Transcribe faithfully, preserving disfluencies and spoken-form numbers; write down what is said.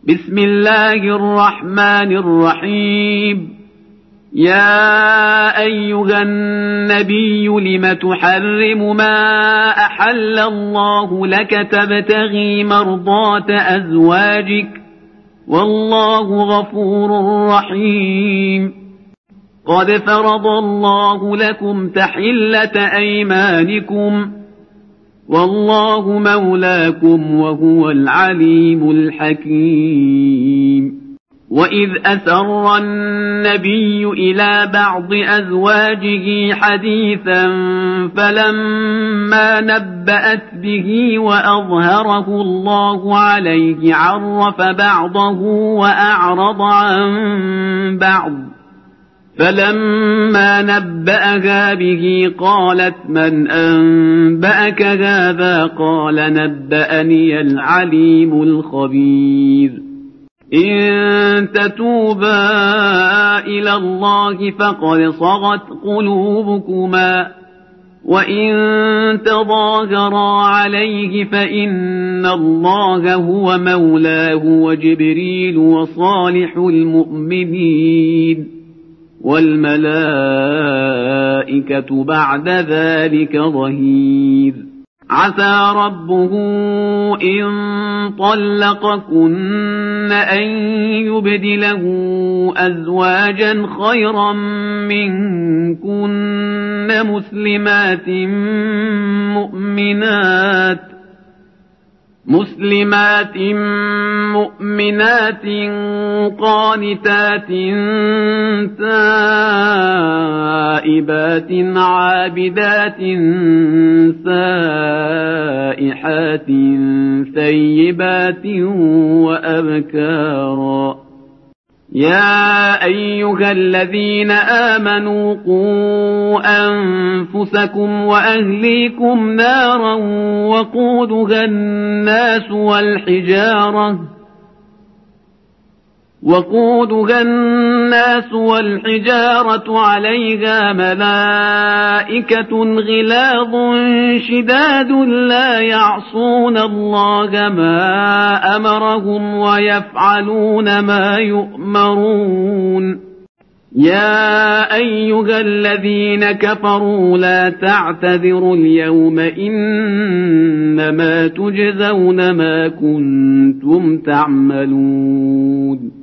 بسم الله الرحمن الرحيم. يا أيها النبي لم تحرم ما أحل الله لك تبتغي مرضات أزواجك والله غفور رحيم. قد فرض الله لكم تحلة أيمانكم والله مولاكم وهو العليم الحكيم. وإذ أسر النبي إلى بعض أزواجه حديثا فلما نبأت به وأظهره الله عليه عرف بعضه وأعرض عن بعض، فلما نبأها به قالت من أنبأك هذا؟ قال نبأني العليم الخبير. إن تتوبا إلى الله فقد صغت قلوبكما وإن تظاهرا عليه فإن الله هو مولاه وجبريل وصالح المؤمنين والملائكة بعد ذلك ظهير. عسى ربه إن طلقكن أن يبدله أزواجا خيرا منكن مسلمات مؤمنات مسلمات مؤمنات قانتات تائبات عابدات سائحات ثيبات وأبكارا. يا أيها الذين آمنوا قوا أنفسكم وأهليكم نارا وقودها الناس والحجارة وقودها الناس والحجارة عليها ملائكة غلاظ شداد لا يعصون الله ما أمرهم ويفعلون ما يؤمرون. يا أيها الذين كفروا لا تعتذروا اليوم إنما تجزون ما كنتم تعملون.